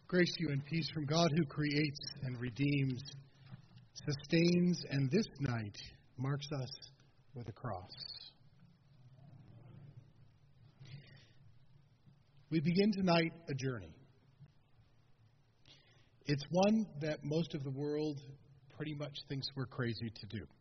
Grace to you and peace from God who creates and redeems, sustains, and this night marks us with a cross. We begin tonight a journey. It's one that most of the world pretty much thinks we're crazy to do.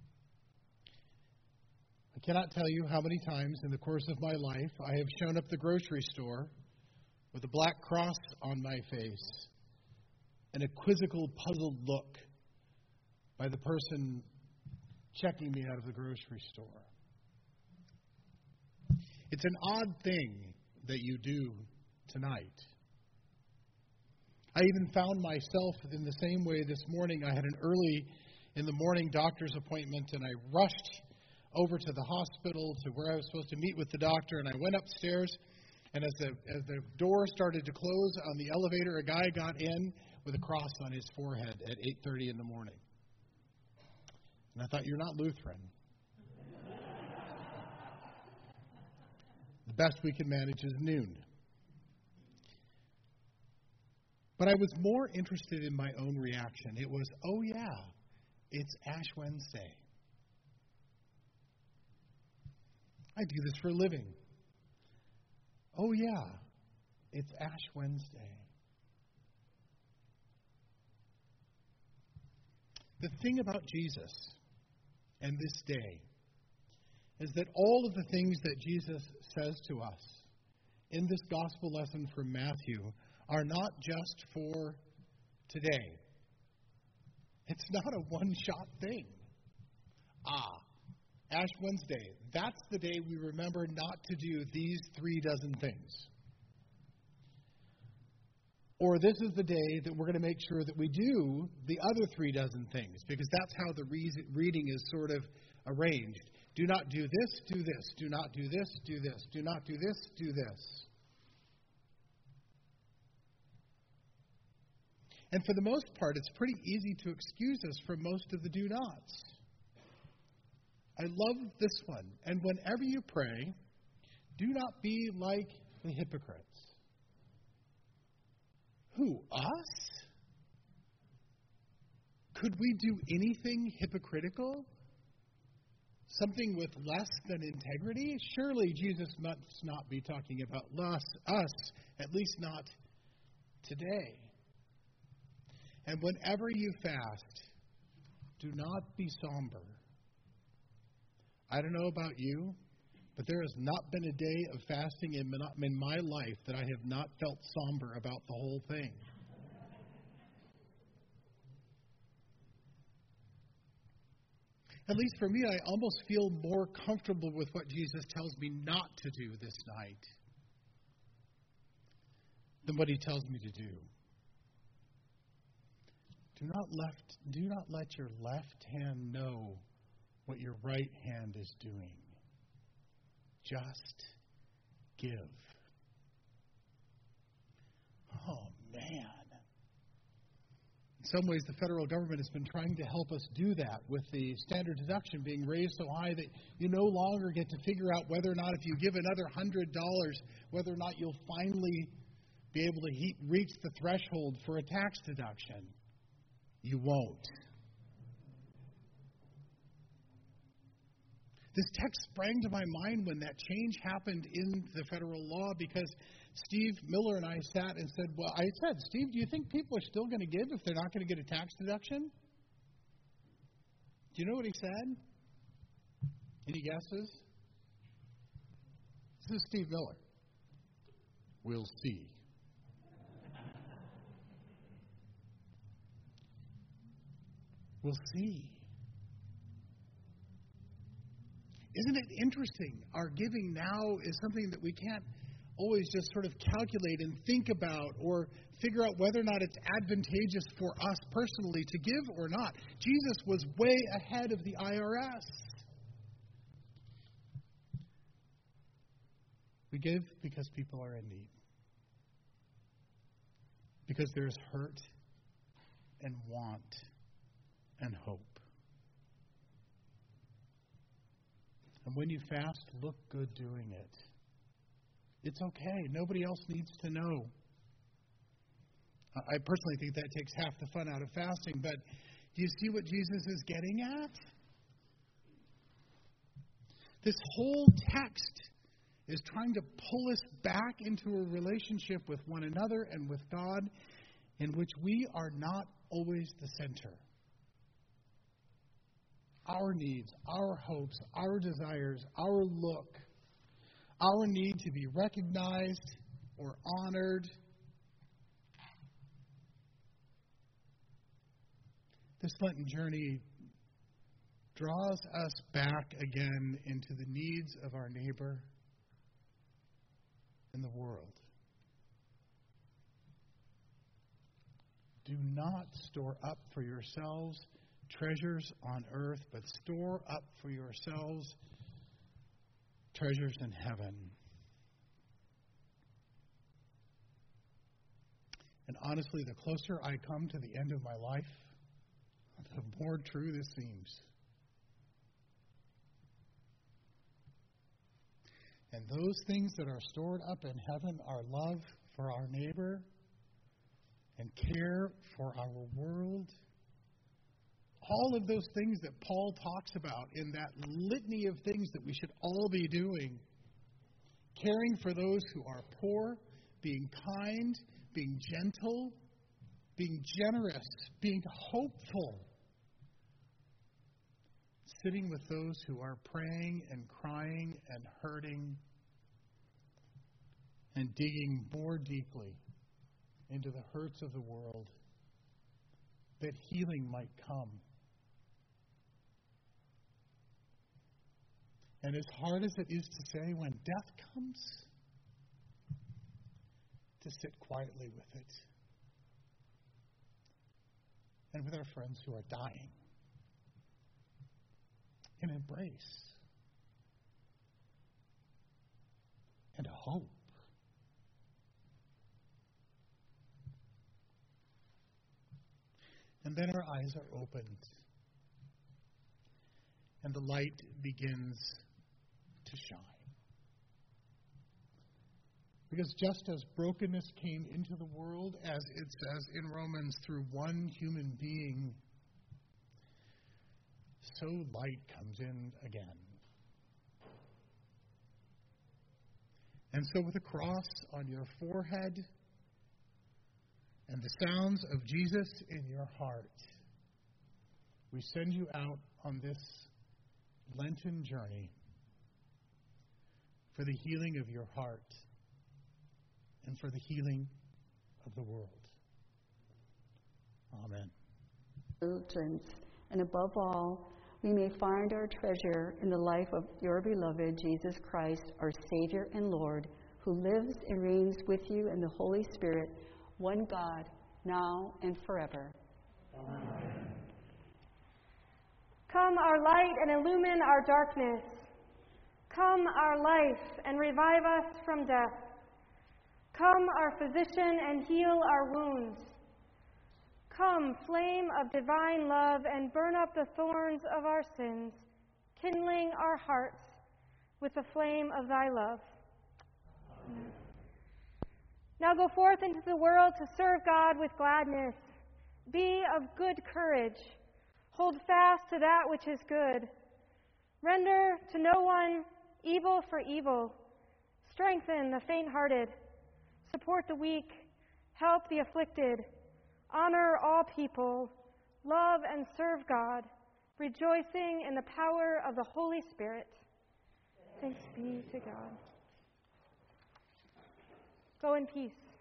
I cannot tell you how many times in the course of my life I have shown up at the grocery store with a black cross on my face and a quizzical, puzzled look by the person checking me out of the grocery store. It's an odd thing that you do tonight. I even found myself in the same way this morning. I had an early in the morning doctor's appointment, and I rushed over to the hospital to where I was supposed to meet with the doctor, and I went upstairs, and as the door started to close on the elevator, a guy got in with a cross on his forehead at 8:30 in the morning. And I thought, you're not Lutheran. The best we can manage is noon. But I was more interested in my own reaction. It was, oh yeah, it's Ash Wednesday. I do this for a living. Oh yeah, it's Ash Wednesday. The thing about Jesus and this day is that all of the things that Jesus says to us in this gospel lesson from Matthew are not just for today. It's not a one-shot thing. Ash Wednesday, that's the day we remember not to do these 36 things. Or this is the day that we're going to make sure that we do the other 36 things, because that's how the reading is sort of arranged. Do not do this, do this. Do not do this, do this. Do not do this, do this. And for the most part, it's pretty easy to excuse us from most of the do-nots. I love this one. And whenever you pray, do not be like the hypocrites. Who, us? Could we do anything hypocritical? Something with less than integrity? Surely Jesus must not be talking about us, at least not today. And whenever you fast, do not be somber. I don't know about you, but there has not been a day of fasting in my life that I have not felt somber about the whole thing. At least for me, I almost feel more comfortable with what Jesus tells me not to do this night than what he tells me to do. Do not let your left hand know what your right hand is doing. Just give. Oh, man. In some ways, the federal government has been trying to help us do that, with the standard deduction being raised so high that you no longer get to figure out whether or not, if you give another $100, whether or not you'll finally be able to reach the threshold for a tax deduction. You won't. This text sprang to my mind when that change happened in the federal law, because Steve Miller and I sat and said, Steve, do you think people are still going to give if they're not going to get a tax deduction? Do you know what he said? Any guesses? This is Steve Miller. We'll see. We'll see. Isn't it interesting? Our giving now is something that we can't always just sort of calculate and think about or figure out whether or not it's advantageous for us personally to give or not. Jesus was way ahead of the IRS. We give because people are in need. Because there's hurt and want and hope. And when you fast, look good doing it. It's okay. Nobody else needs to know. I personally think that takes half the fun out of fasting, but do you see what Jesus is getting at? This whole text is trying to pull us back into a relationship with one another and with God in which we are not always the center. Our needs, our hopes, our desires, our look, our need to be recognized or honored. This Lenten journey draws us back again into the needs of our neighbor and the world. Do not store up for yourselves treasures on earth, but store up for yourselves treasures in heaven. And honestly, the closer I come to the end of my life, the more true this seems. And those things that are stored up in heaven are love for our neighbor and care for our world. All of those things that Paul talks about in that litany of things that we should all be doing. Caring for those who are poor, being kind, being gentle, being generous, being hopeful. Sitting with those who are praying and crying and hurting and digging more deeply into the hurts of the world that healing might come. And as hard as it is to say, when death comes, to sit quietly with it and with our friends who are dying. An embrace and a hope. And then our eyes are opened and the light begins to shine. Because just as brokenness came into the world, as it says in Romans, through one human being, so light comes in again. And so with a cross on your forehead and the sounds of Jesus in your heart, we send you out on this Lenten journey for the healing of your heart and for the healing of the world. Amen. And above all, we may find our treasure in the life of your beloved Jesus Christ, our Savior and Lord, who lives and reigns with you in the Holy Spirit, one God, now and forever. Amen. Come, our light, and illumine our darkness. Come, our life, and revive us from death. Come, our physician, and heal our wounds. Come, flame of divine love, and burn up the thorns of our sins, kindling our hearts with the flame of thy love. Amen. Now go forth into the world to serve God with gladness. Be of good courage. Hold fast to that which is good. Render to no one evil for evil. Strengthen the faint-hearted. Support the weak. Help the afflicted. Honor all people. Love and serve God, rejoicing in the power of the Holy Spirit. Thanks be to God. Go in peace.